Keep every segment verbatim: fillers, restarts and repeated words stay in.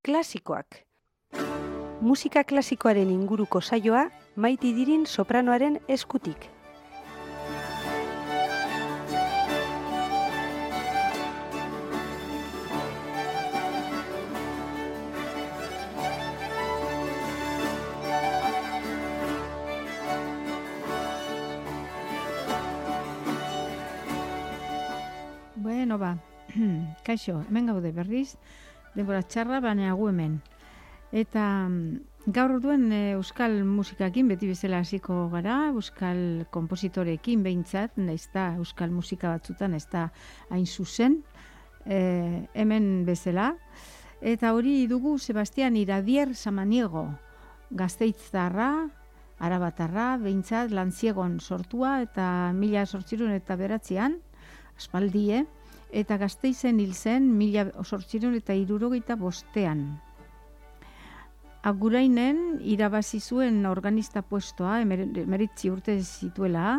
klasikoak. Musika klasikoaren inguruko saioa Maite Dirin sopranoaren eskutik. Bueno, ba, kaixo, hemen gaude berriz, denbora txarra, baina gu hemen. Eta gaur duen euskal musikakin beti bezala hasiko gara, euskal konpositorekin behintzat, naizta euskal musika batzutan, ez da hain zuzen, e, hemen bezala. Eta hori dugu Sebastian Iradier Samaniego, Gasteitztarra, Arabatarra, behintzat Lantziegon sortua eta mila zortzirun eta beratzean, aspaldie, eta Gasteizen hil zen mila zortzirun eta hirurogeita bostean. Agurainen irabazi zuen organista puestoa, emeritzi urte zituela,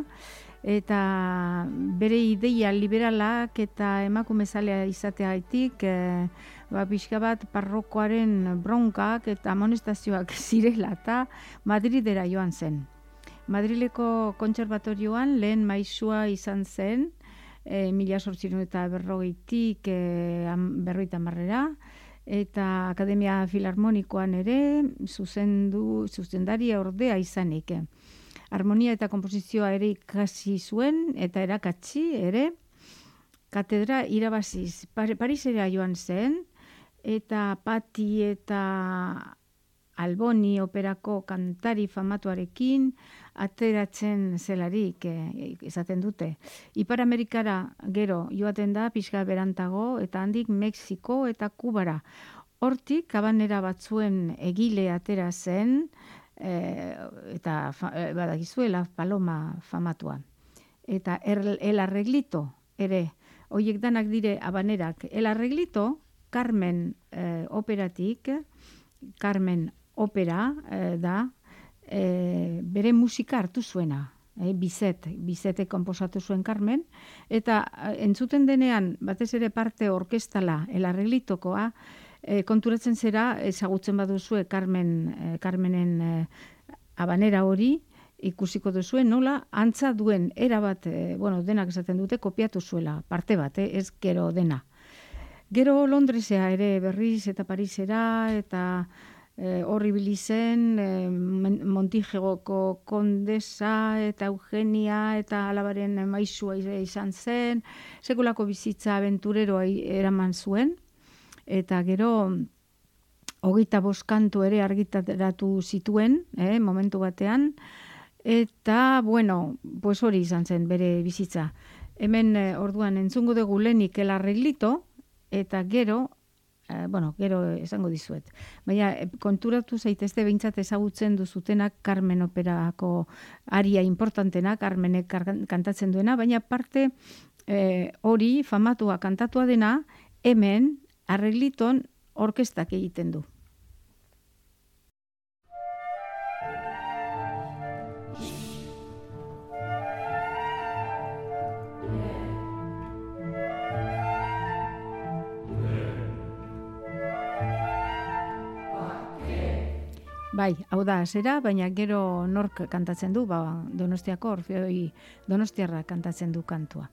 eta bere ideia liberalak eta emakumezalea izateagatik, e, ba, pixka bat parrokoaren bronkak eta amonestazioak zirela eta Madridera joan zen. Madrileko kontserbatorioan lehen maisua izan zen, e, mila zortzirun eta berrogeitik e, berrogeita hamarrera, eta Akademia Filarmonikoan ere zuzendu, zuzendari ordea izanik. Harmonia eta konposizioa ere ikasi zuen eta erakatsi ere katedra irabaziz. Parisera joan zen eta Patti eta Alboni operako kantari famatuarekin ateratzen zelarik izaten dute. Ipar Amerikara gero joaten da pixka berantago eta handik Mexiko eta Kubara. Hortik Habanera batzuen egile atera zen e, eta fa, e, badakizuela Paloma famatua. Eta el, el arreglito ere, horiek danak dire Habanerak. El arreglito Carmen e, operatik, Carmen opera e, da, E, bere musika hartu zuena, e, Bizet, Bizete konposatu zuen Carmen, eta entzuten denean, batez ere parte orkestala, el arreglitokoa, e, konturatzen zera, ezagutzen baduzue Carmen, e, Carmenen e, Habanera hori, ikusiko duzue, nola, antza duen, erabat, e, bueno, denak esaten dute, kopiatu zuela, parte bat, e, ez gero dena. Gero Londresea ere berriz eta Parisera, eta horri e, bilizen, e, Montigegoko kondesa eta Eugenia eta alabaren maisua izan zen, sekulako bizitza abentureroa eraman zuen, eta gero hogeita bost kantu ere argitaratu zituen, eh, momentu batean, eta, bueno, pues hori izan zen bere bizitza. Hemen eh, orduan entzungo dugu lehenik el arreglito, eta gero, Uh, bueno, gero esango dizuet. Baina konturatu zaitezte behintzat ezagutzen duzutenak Carmen operako aria importantena, Carmenek kantatzen duena, baina parte eh, hori famatua kantatua dena hemen arregliton orkestak egiten du. Bai, hau da zera, baina gero nork kantatzen du, ba, Donostiako Orfeoi Donostiarra kantatzen du kantua.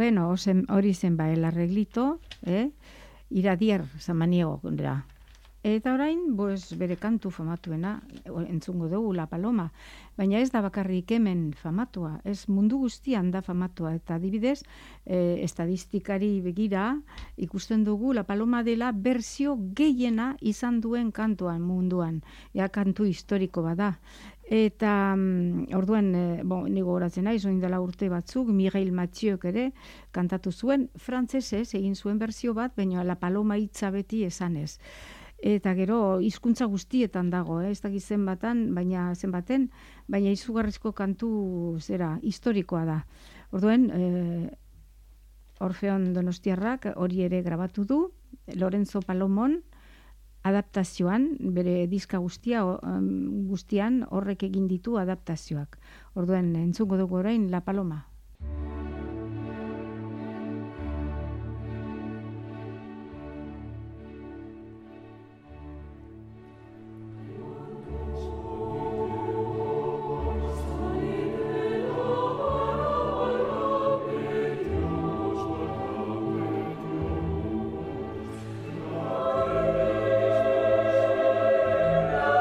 Bueno, zen, hori zen ba, el arreglito, eh? Iradier samaniego da. Eta orain, pues, bere kantu famatuena, entzungo dugu La Paloma, baina ez da bakarrik hemen famatua, ez mundu guztian da famatua, eta adibidez, eh, estadistikari begira, ikusten dugu La Paloma dela berzio gehiena izan duen kantuan munduan, ja kantu historiko bada. Eta um, orduan, e, bon, nigo horatzen naiz, oin dela urte batzuk, Miguel Mathieuek ere kantatu zuen, frantsesez egin zuen berzio bat, baina La Paloma hitza beti esanez. Eta gero hizkuntza guztietan dago, eh? Ez dakit zenbatan, baina zenbaten, baina izugarrizko kantu zera historikoa da. Orduan, e, Orfeon Donostiarrak hori ere grabatu du, Lorenzo Palomon adaptazioan, bere diska guztia um, guztian horrek egin ditu adaptazioak. Orduan, entzungo dugu orain La Paloma.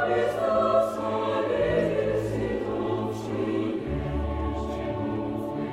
Thank you.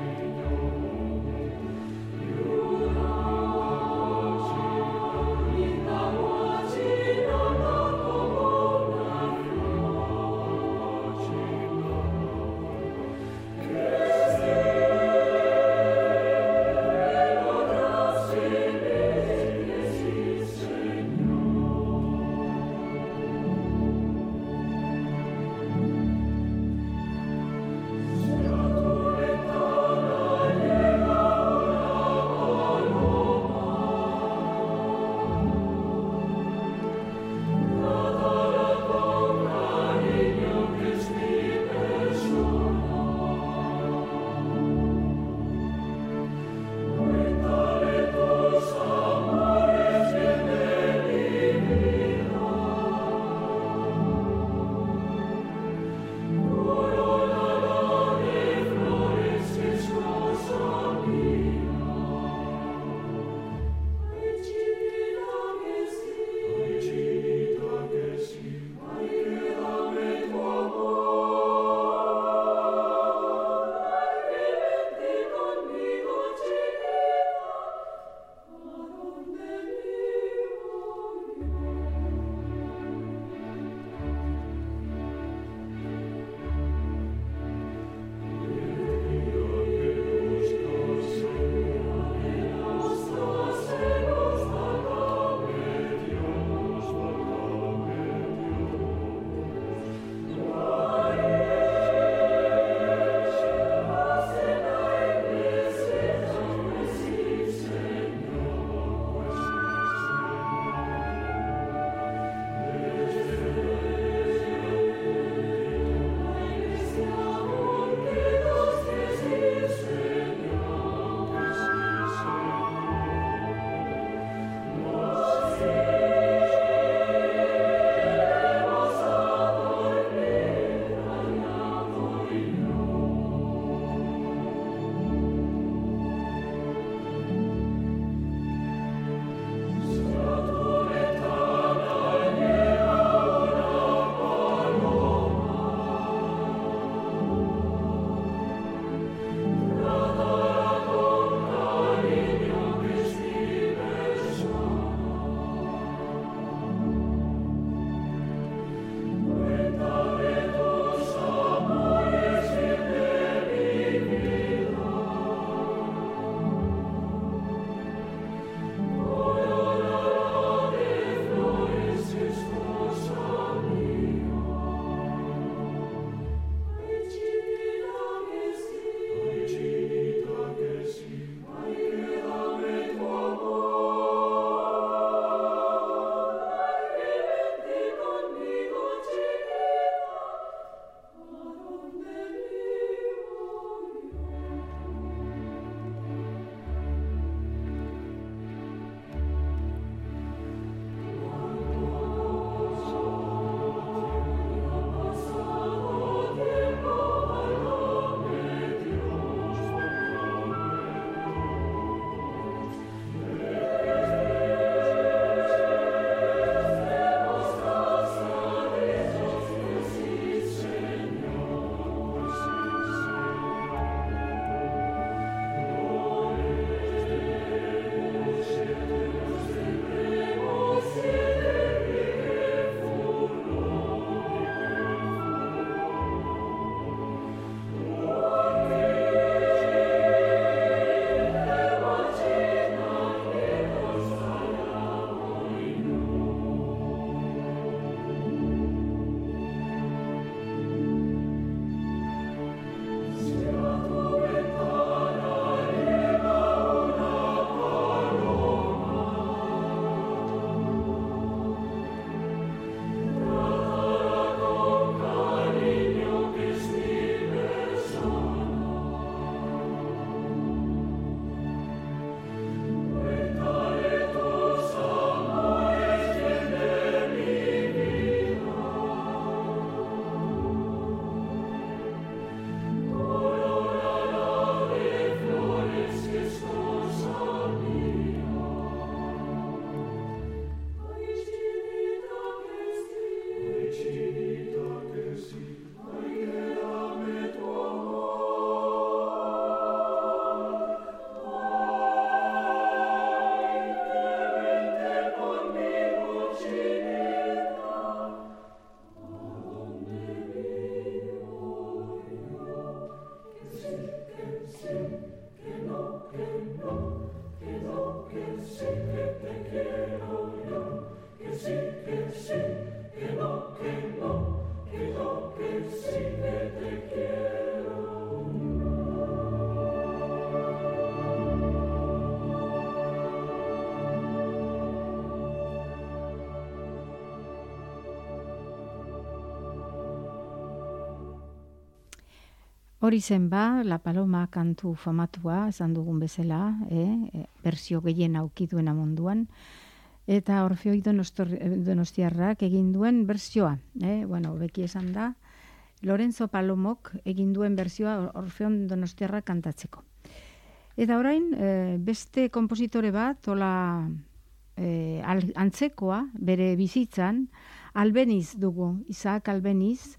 Hori zen ba, La Paloma kantu famatua, esan dugun bezala, eh? Berzio gehien aukituena munduan, eta Orfeoi Donostiarrak egin duen berzioa. Eh? Bueno, beki esan da, Lorenzo Palomok egin duen berzioa Orfeon Donostiarrak kantatzeko. Eta orain, eh, beste kompositore bat, hola eh, antzekoa, bere bizitzan, Albeniz dugu, Isaac Albeniz,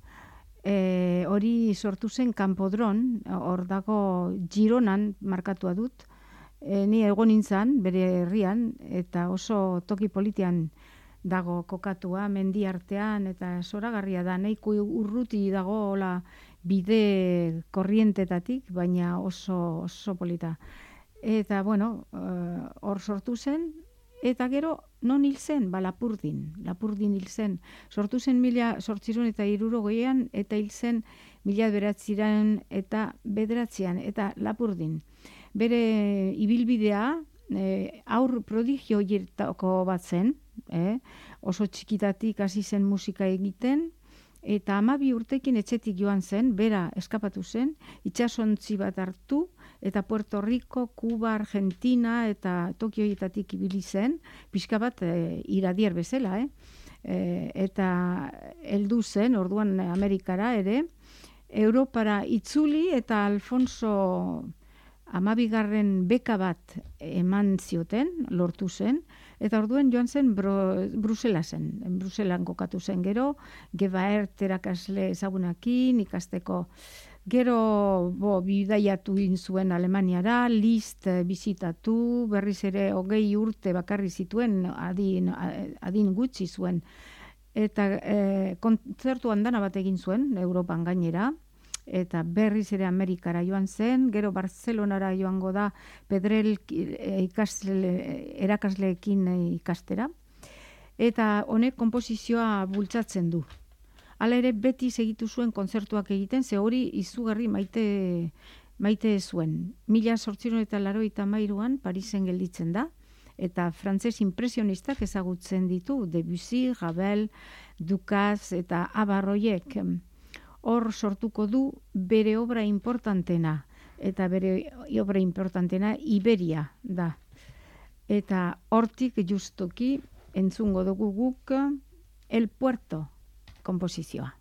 E, hori sortu zen Kanpodron, hor dago Gironan markatua dut, e, ni egon nintzen bere herrian, eta oso toki politian dago kokatua, mendi artean, eta zoragarria da, nahiko urruti dago hola bide korrientetatik, baina oso, oso polita. Eta, bueno, hor sortu zen, eta gero, non hil zen? Ba, Lapurdin. Lapurdin hil zen. Sortu zen mila sortzirun eta hirurogean eta hil zen mila beratziran eta bederatzean, eta Lapurdin. Bere ibilbidea, e, aur prodigio hiertako bat zen, eh? Oso txikitatik hasi zen musika egiten, eta hamabi urtekin etxetik joan zen, bera eskapatu zen, itsasontzi bat hartu, eta Puerto Rico, Kuba, Argentina eta Tokio horietatik ibili zen, pixka bat e, iradier bezala, eh? E, eta heldu zen, orduan Amerikara ere, Europara itzuli eta Alfonso hamabigarren beka bat eman zioten, lortu zen, eta orduan joan zen Bro, Bruselasen, Bruselan kokatu zen gero, Gebaert erakasle ezagunakin, ikasteko. Gero bo, bidaiatu egin zuen Alemaniara, Liszt bizitatu, berriz ere hogei urte bakarri zituen, adin, adin gutxi zuen. Eta e, kontzertu andana bat egin zuen, Europan gainera, eta berriz ere Amerikara joan zen, gero Barcelonara joango da Pedrel ikasle, erakasleekin ikastera, eta honek konposizioa bultzatzen du. Hala ere beti segitu zuen kontzertuak egiten, ze hori izugarri maite, maite zuen. Mila zortziron eta larogeita hamairuan Parisen gelditzen da, eta frantses impresionistak ezagutzen ditu, Debussy, Ravel, Dukas eta Abarroiek. Hor sortuko du bere obra importantena, eta bere obra importantena Iberia da. Eta hortik justoki entzungo dugu guk El Puerto komposizioa.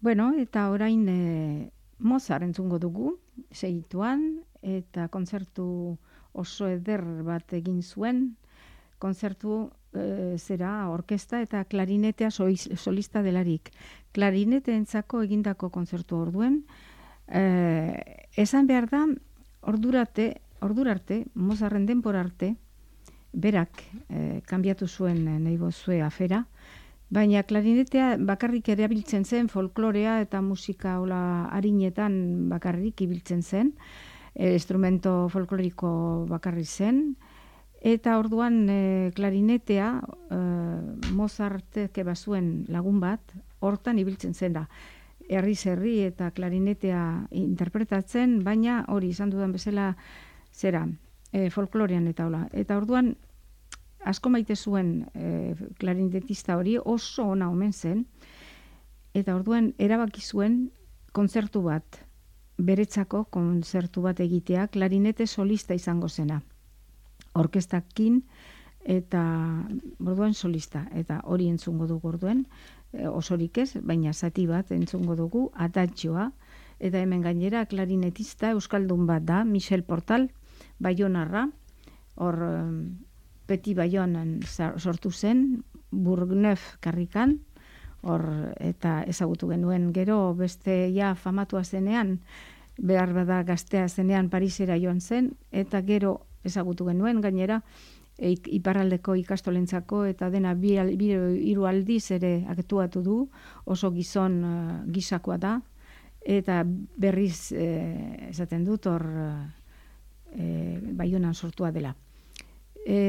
Bueno, eta orain e, Mozart entzungo dugu, segituan, eta kontzertu oso eder bat egin zuen, kontzertu e, zera orkesta eta klarinetea soiz, solista delarik. Klarineteentzako egindako kontzertu orduen, e, esan behar da, ordurate, ordurarte, Mozarten denbora arte, berak e, kanbiatu zuen e, nahi bozue afera, baina klarinetea bakarrik erabiltzen zen folklorea eta musika hola harinetan bakarrik ibiltzen zen, e, instrumento folkloriko bakarrik zen, eta orduan e, klarinetea e, Mozartek bazuen lagun bat, hortan ibiltzen zen da. Herriz herri eta klarinetea interpretatzen, baina hori izan dudan bezala zera, e, folklorean eta hola. Eta orduan asko maite zuen e, klarinetista hori, oso ona omen zen, eta orduan erabaki zuen kontzertu bat, beretzako kontzertu bat egitea, klarinete solista izango zena. Orkestakin eta orduan solista, eta hori entzungo dugu orduen, e, osorik ez, baina zati bat entzungo dugu, adatxoa, eta hemen gainera klarinetista euskaldun bat da, Michel Portal, Baionarra, hor Peti Baionan sortu zen, Bourgneuf karrikan, hor eta ezagutu genuen gero beste ja famatua zenean, behar bada gaztea zenean Parisera joan zen, eta gero ezagutu genuen gainera, e, iparraldeko ikastolentzako eta dena bi, bi hiru aldiz ere aktuatu du, oso gizon uh, gisakoa da, eta berriz eh, esaten dut hor eh, Baionan sortua dela. E,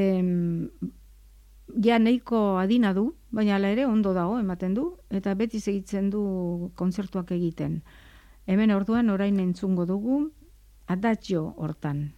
ja nahiko adina du, baina hala ere ondo dago ematen du, eta beti segitzen du kontzertuak egiten. Hemen orduan orain entzungo dugu, adatxo hortan.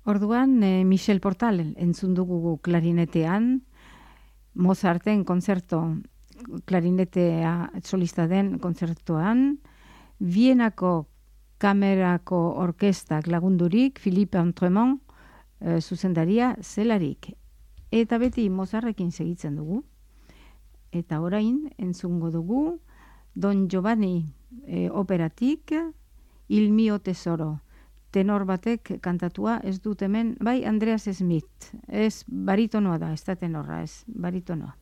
Orduan, eh, Michel Portal entzun dugu klarinetean, Mozarten kontzerto klarinetea solista den kontzertuan, Vienako kamerako orkestak lagundurik, Philippe Entremont e, zuzendaria zelarik. Eta beti Mozartekin segitzen dugu. Eta orain entzungo dugu Don Giovanni e, operatik Il mio tesoro. Tenor batek kantatua ez dut hemen, bai Andreas Smith. Ez baritonoa da, ez da tenorra, ez baritonoa.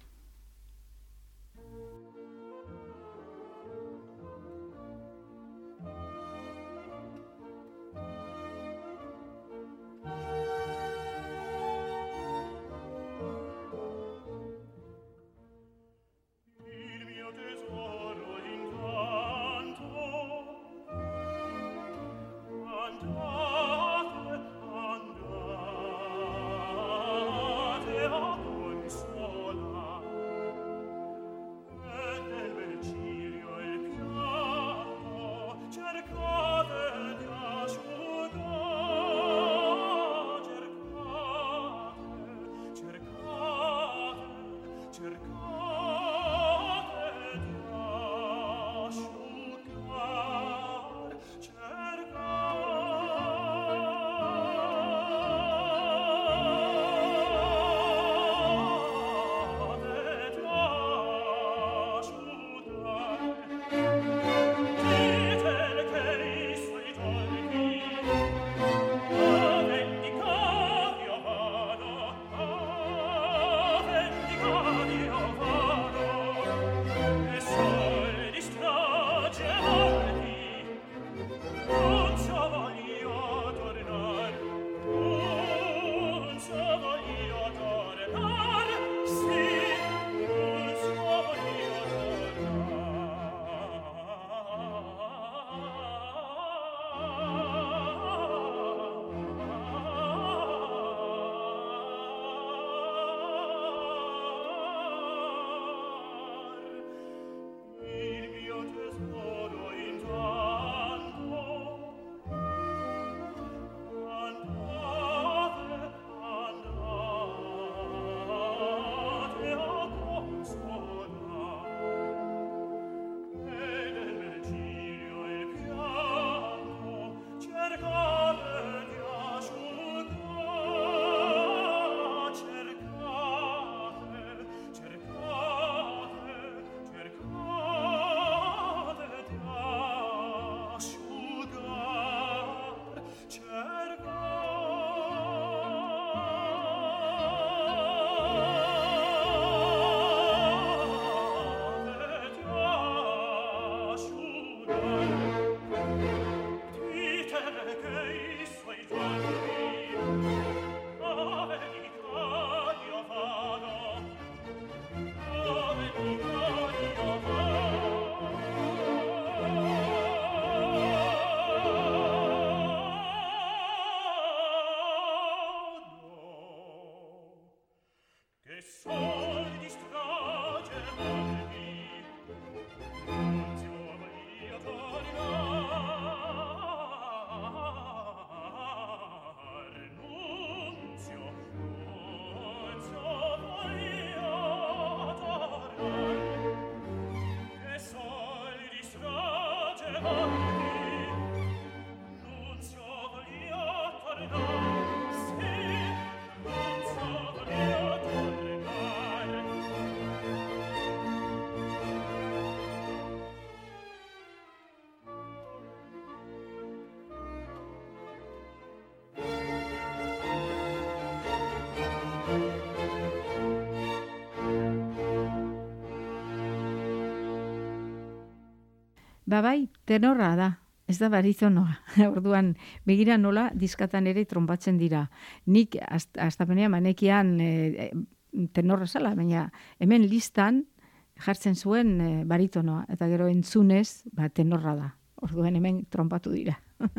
Ba bai, tenorra da, ez da baritonoa. Orduan, begira nola diskatan ere tronbatzen dira. Nik astapenea manekian e, tenorra zala, baina hemen listan jartzen zuen e, baritonoa. Eta gero entzunez, ba, tenorra da. Orduan hemen tronpatu dira.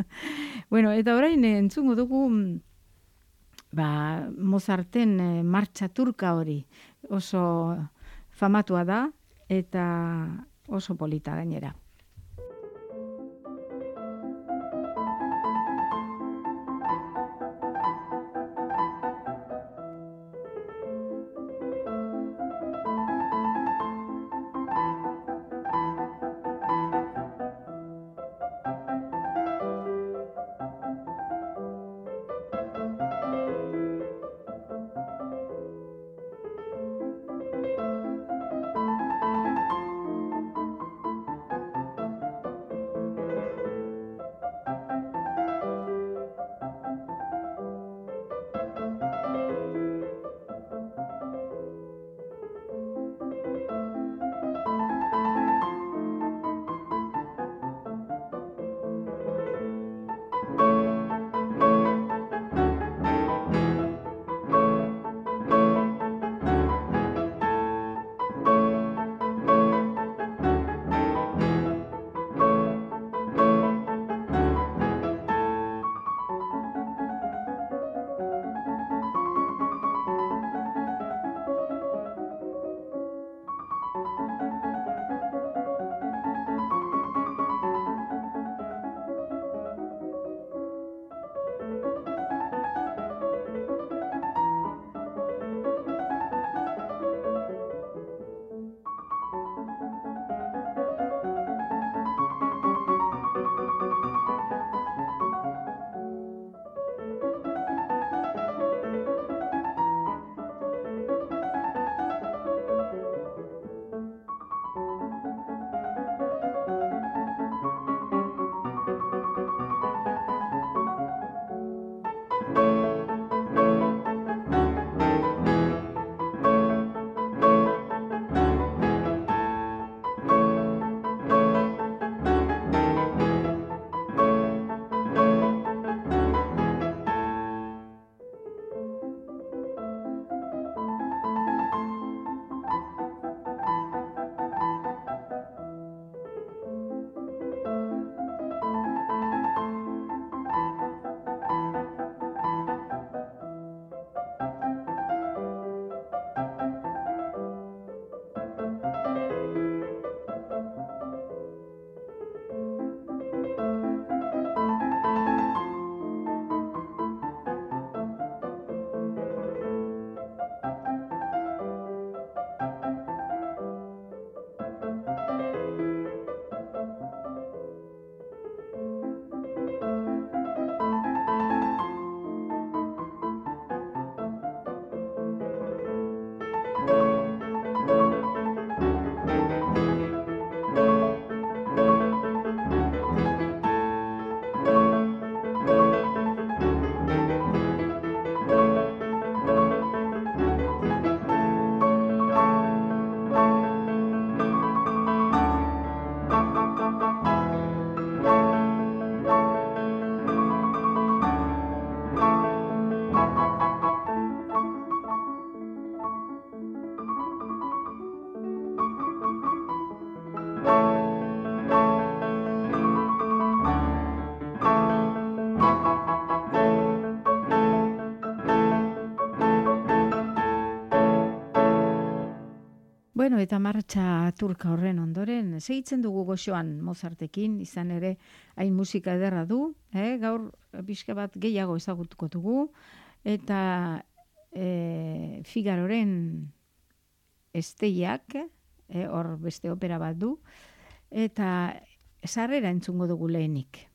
Bueno, eta orain entzungo dugu ba, Mozarten e, martxa turka hori. Oso famatua da eta oso polita gainera. Bueno, eta martxa turka horren ondoren, segitzen dugu goxoan Mozartekin, izan ere hain musika ederra du, eh? Gaur pixka bat gehiago ezagutuko dugu, eta e, Figaroren Esteiak, eh, hor beste opera bat du, eta sarrera entzungo dugu lehenik.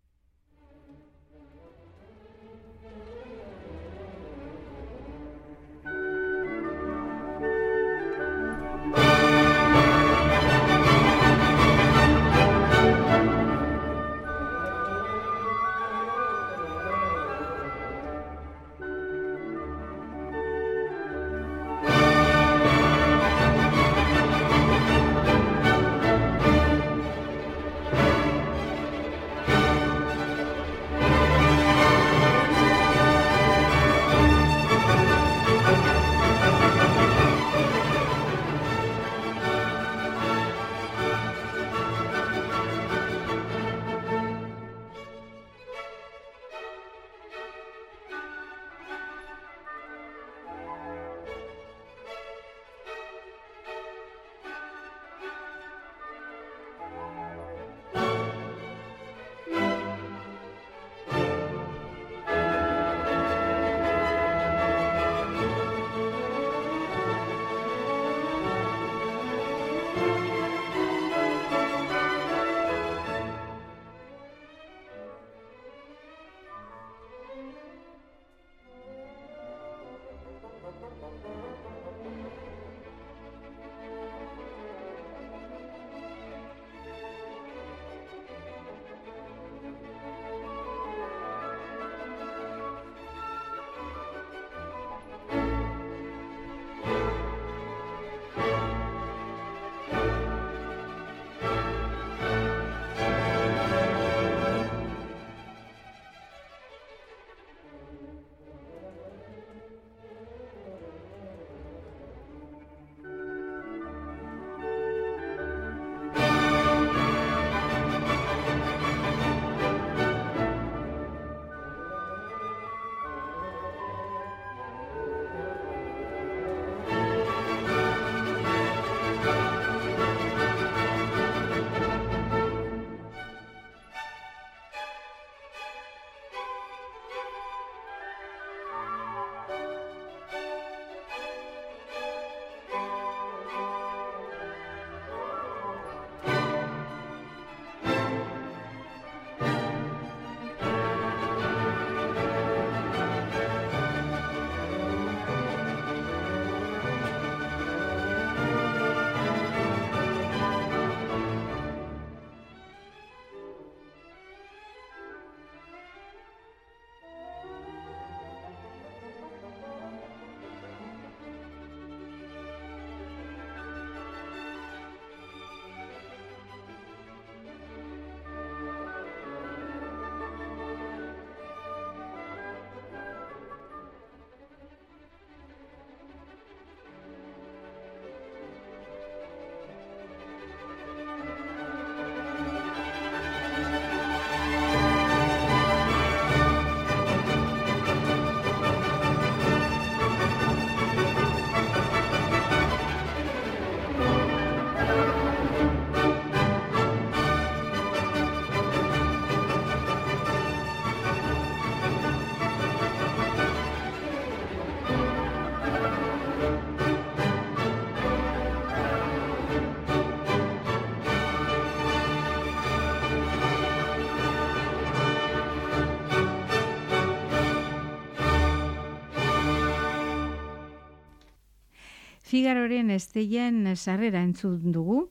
Figaroren Esteien sarrera entzun dugu,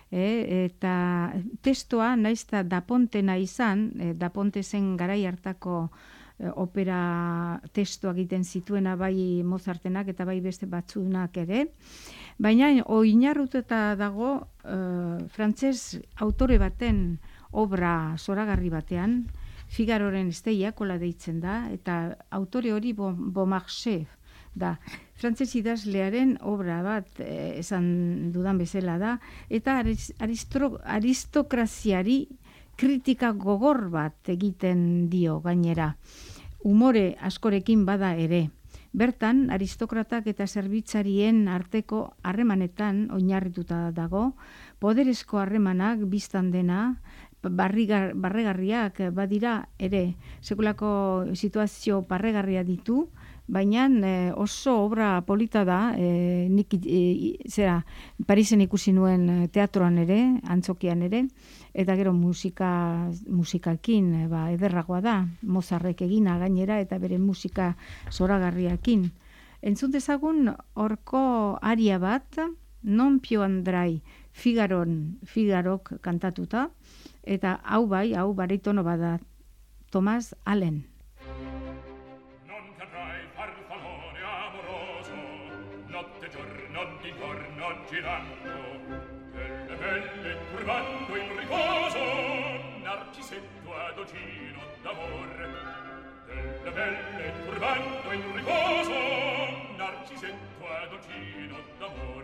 e, eta testoa naizta Dapontena izan, e, Daponte zen garai hartako e, opera testoa egiten zituena bai Mozartenak eta bai beste batzunak ere, baina oinarrututa dago e, frantses autore baten obra zoragarri batean, Figaroren Esteia kola deitzen da, eta autore hori Beaumarchais da. Frantses idazlearen obra bat eh, esan dudan bezala da, eta aristro, aristokraziari kritika gogor bat egiten dio gainera. Umore askorekin bada ere. Bertan, aristokratak eta zerbitzarien arteko harremanetan oinarrituta dago, poderezko harremanak biztan dena, barrigar, barregarriak badira ere, sekulako situazio barregarria ditu, baina eh, oso obra polita da, eh, nik eh, zera, Parisen ikusi nuen teatroan ere, antzokian ere, eta gero musika musikakin eh, ba, ederragoa da, Mozartek egina gainera eta bere musika zoragarriakin. Entzun dezagun horko aria bat, non più andrai, Figaron, Figarok kantatuta, eta hau bai, hau baritono bada, Thomas Allen. Girando delle belle curvando in riposo Narcisetto adocino d'amor delle belle curvando in riposo Narcisetto adocino d'amor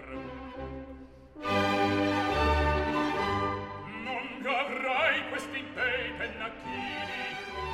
non avrai questi bei pennacchini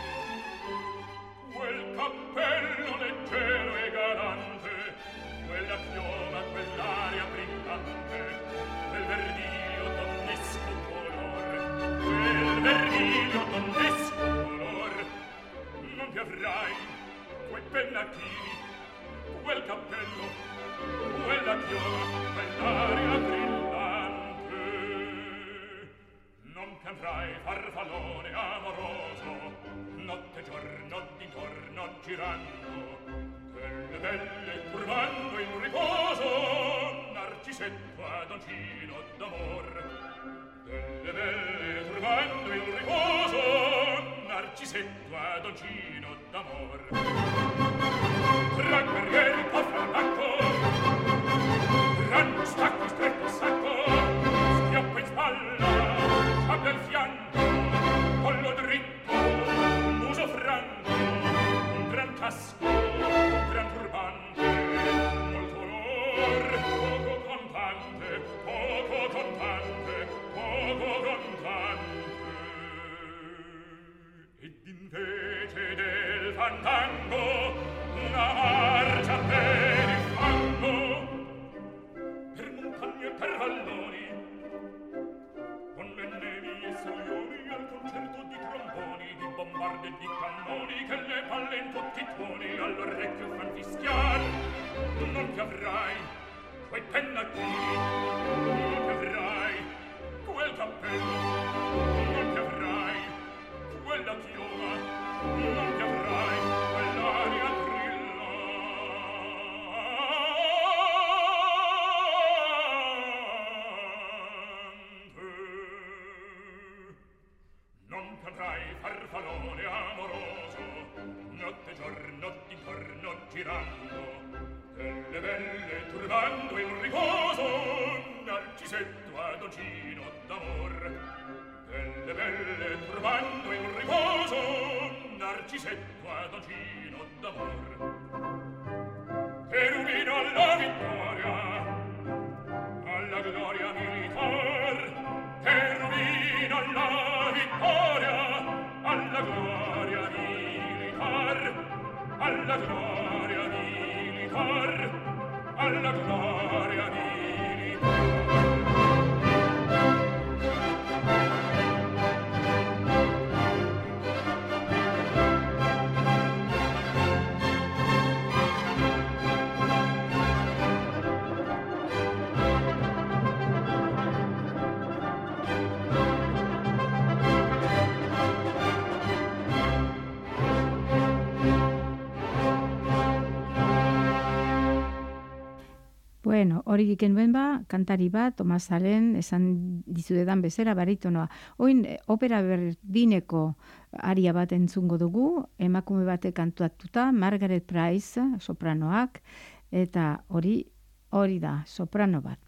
quel cappello leggero e galante quella chioma, quell'aria brillante, quel vermiglio donnesco color, quel vermiglio donnesco color, non ti avrai quei pennacchini, quel cappello, quella chioma, quell'aria brillante. Non piantrai farfallone amoroso, notte e giorno d'intorno girando, delle belle curvando in riposo Narcisetto adoncino d'amor delle belle curvando in riposo Narcisetto adoncino d'amor tra guerrieri affermacco gran stacco stretto sacco schioppo in spalla sciabbia al fianco collo dritto muso franco un gran casco gran turbante, molto onor, poco contante, poco contante, poco contante. Ed invece del fandango, una marcia per il fango, per montagne e per valloni, con le nevi e soglioni al concerto di tromboni, di bombarde e di cannoni, che le palle in tutti i tuoni all'orecchio fan fischiar. Non ti avrai quei pennacchini, non ti avrai quel cappello, non ti avrai quella chioma, non ti avrai quell'aria non potrai farfallone amoroso notte giorno d'intorno girando delle belle turbando in riposo Narcisetto adoncino d'amor delle belle turbando in riposo Narcisetto adoncino d'amor Cherubino alla vittoria alla gloria militar Cherubino alla vittoria alla gloria militar alla gloria militar alla gloria militar Bueno, hori genuen ba, kantari bat, Thomas Allen, esan dizudedan bezera baritonoa. Oin, opera berdineko aria bat entzungo dugu, emakume batek kantuatuta, Margaret Price, sopranoak, eta hori, hori da, soprano bat.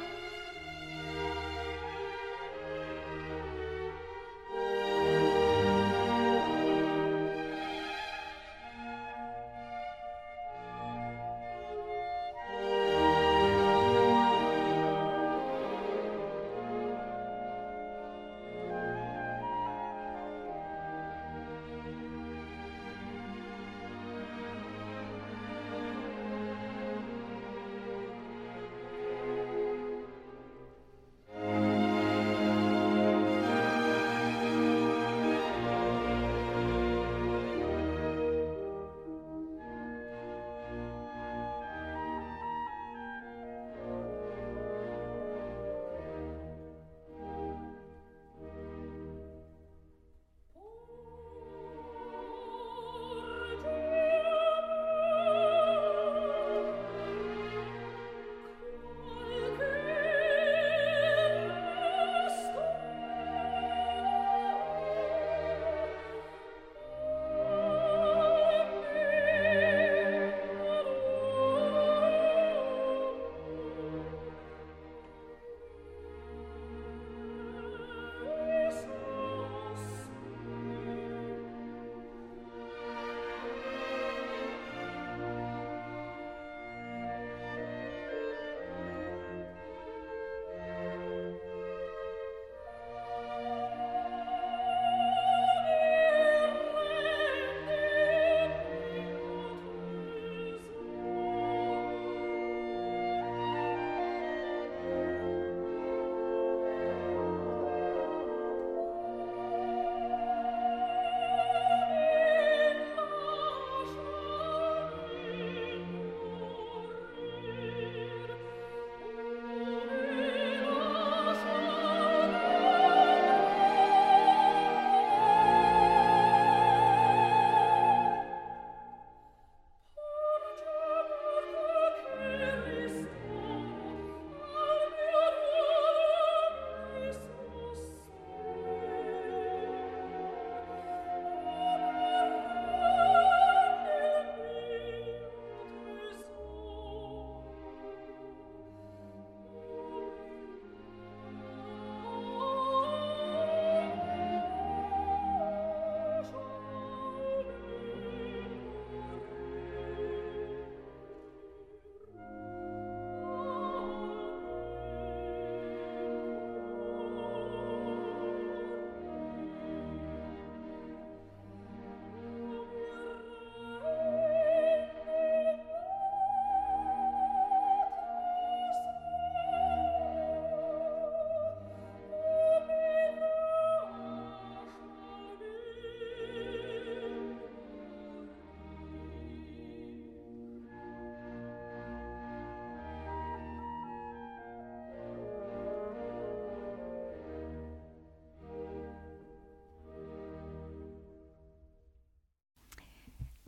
Thank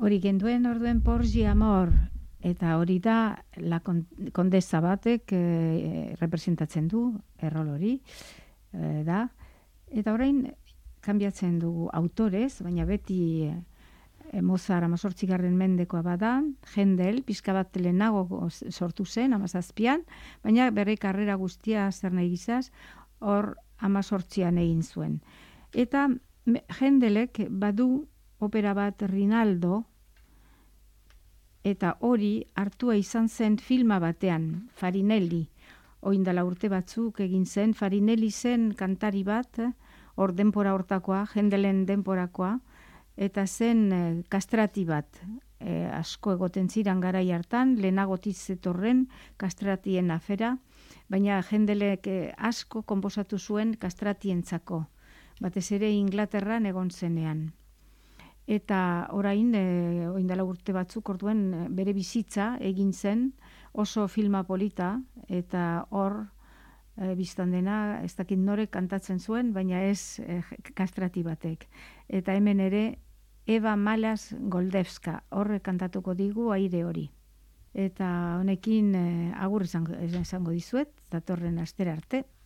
Hori genduen orduen Porgi Amor, eta hori da la kondesa batek e, representatzen du, errol hori, e, da. Eta orain, kanbiatzen dugu autorez, baina beti e, Mozart amazortzigarren mendekoa bada, Händel, pixka bat lehenago sortu zen, amazazpian, baina bere karrera guztia zer nahi gizaz, hor amazortzian egin zuen. Eta Händelek badu opera bat Rinaldo, eta hori hartua izan zen filma batean, Farinelli. Oindala urte batzuk egin zen, Farinelli zen kantari bat, hor denpora hortakoa, Händelen denporakoa, eta zen e, kastrati bat, e, asko egoten ziran garai hartan, lehenagotiz zetorren kastratien afera, baina Händelek e, asko konposatu zuen kastratientzako, batez ere Inglaterran egon zenean. Eta orain, e, oindala urte batzuk orduen bere bizitza egin zen, oso filma polita, eta hor e, biztan dena, ez dakit norek kantatzen zuen, baina ez e, kastrati batek. Eta hemen ere, Eva Malas Goldevska, horre kantatuko digu aire hori. Eta honekin e, agur izango, izango dizuet, datorren astera arte.